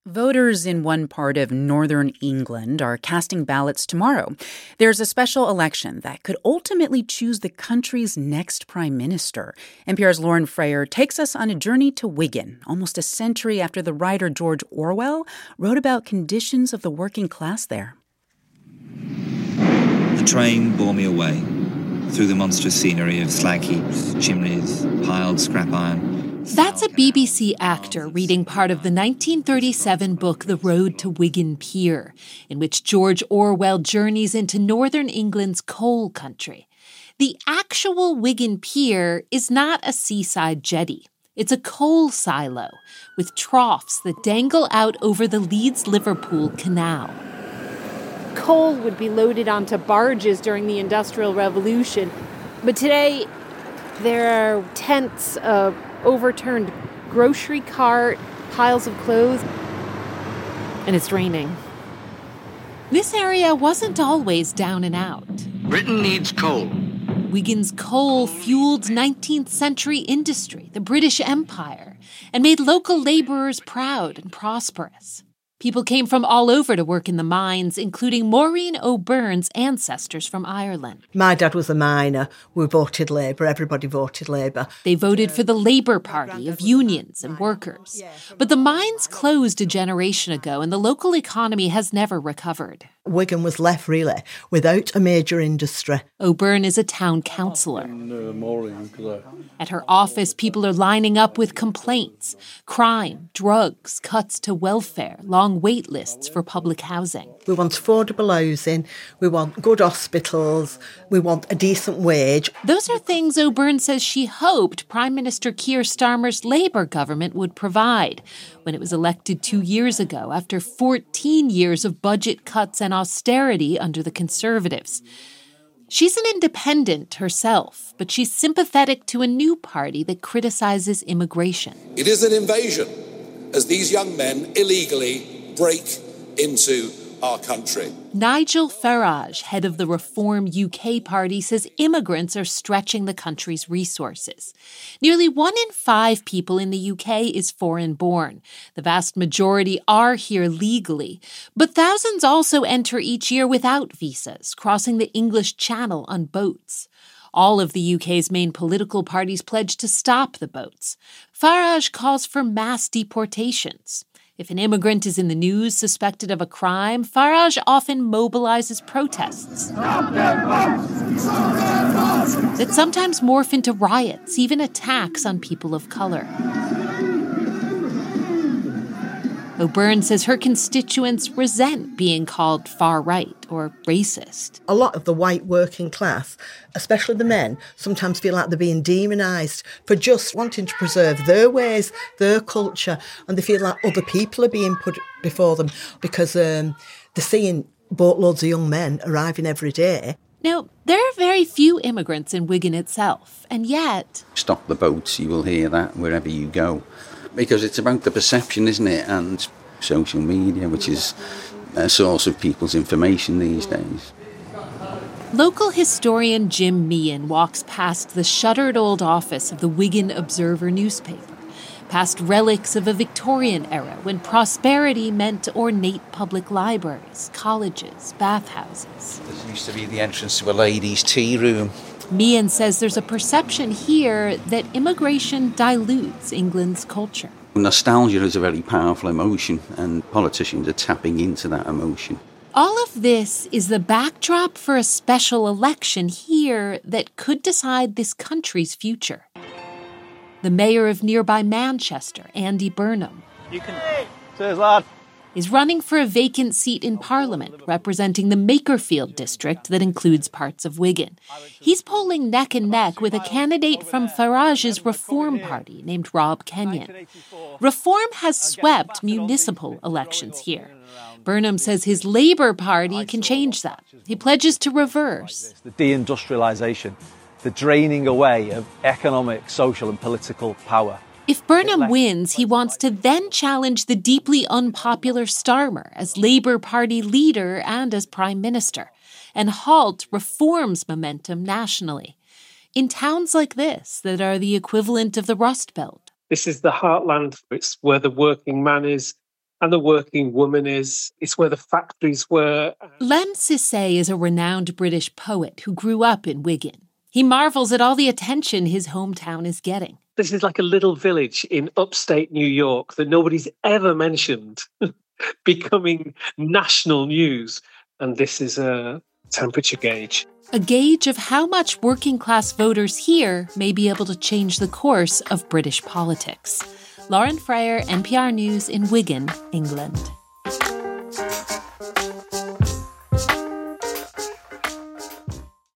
Voters in one part of northern England are casting ballots tomorrow. There's a special election that could ultimately choose the country's next prime minister. NPR's Lauren Frayer takes us on a journey to Wigan, almost a century after the writer George Orwell wrote about conditions of the working class there. The train bore me away through the monstrous scenery of slag heaps, chimneys, piled scrap iron. That's a BBC actor reading part of the 1937 book The Road to Wigan Pier, in which George Orwell journeys into northern England's coal country. The actual Wigan Pier is not a seaside jetty. It's a coal silo with troughs that dangle out over the Leeds-Liverpool Canal. Coal would be loaded onto barges during the Industrial Revolution, but today there are tents, overturned grocery cart, piles of clothes, and it's raining. This area wasn't always down and out. Britain needs coal. Wigan's coal fueled 19th century industry, the British Empire, and made local labourers proud and prosperous. People came from all over to work in the mines, including Maureen O'Byrne's ancestors from Ireland. My dad was a miner. We voted Labour. Everybody voted Labour. They voted for the Labour Party of unions and workers. But the mines closed a generation ago, and the local economy has never recovered. Wigan was left, really, without a major industry. O'Byrne is a town councillor. At her office, people are lining up with complaints. Crime, drugs, cuts to welfare, long wait lists for public housing. We want affordable housing, we want good hospitals, we want a decent wage. Those are things O'Byrne says she hoped Prime Minister Keir Starmer's Labour government would provide when it was elected 2 years ago after 14 years of budget cuts and austerity under the Conservatives. She's an independent herself, but she's sympathetic to a new party that criticises immigration. It is an invasion as these young men illegally break into our country. Nigel Farage, head of the Reform UK party, says immigrants are stretching the country's resources. Nearly 1 in 5 people in the UK is foreign-born. The vast majority are here legally, but thousands also enter each year without visas, crossing the English Channel on boats. All of the UK's main political parties pledged to stop the boats. Farage calls for mass deportations. If an immigrant is in the news suspected of a crime, Farage often mobilizes protests that sometimes morph into riots, even attacks on people of color. O'Byrne says her constituents resent being called far-right or racist. A lot of the white working class, especially the men, sometimes feel like they're being demonised for just wanting to preserve their ways, their culture, and they feel like other people are being put before them because they're seeing boatloads of young men arriving every day. Now, there are very few immigrants in Wigan itself, and yet... Stop the boats, you will hear that wherever you go. Because it's about the perception, isn't it? And social media, which is a source of people's information these days. Local historian Jim Meehan walks past the shuttered old office of the Wigan Observer newspaper, past relics of a Victorian era when prosperity meant ornate public libraries, colleges, bathhouses. This used to be the entrance to a ladies' tea room. Meehan says there's a perception here that immigration dilutes England's culture. Nostalgia is a very powerful emotion, and politicians are tapping into that emotion. All of this is the backdrop for a special election here that could decide this country's future. The mayor of nearby Manchester, Andy Burnham, is running for a vacant seat in Parliament, representing the Makerfield district that includes parts of Wigan. He's polling neck and neck with a candidate from Farage's Reform Party named Rob Kenyon. Reform has swept municipal elections here. Burnham says his Labour Party can change that. He pledges to reverse the deindustrialisation, the draining away of economic, social and political power. If Burnham wins, he wants to then challenge the deeply unpopular Starmer as Labour Party leader and as Prime Minister, and halt Reform's momentum nationally. In towns like this that are the equivalent of the Rust Belt. This is the heartland. It's where the working man is. and the working woman is. It's where the factories were. Len Sisay is a renowned British poet who grew up in Wigan. He marvels at all the attention his hometown is getting. This is like a little village in upstate New York that nobody's ever mentioned becoming national news. And this is a temperature gauge. A gauge of how much working-class voters here may be able to change the course of British politics. Lauren Freyer, NPR News in Wigan, England.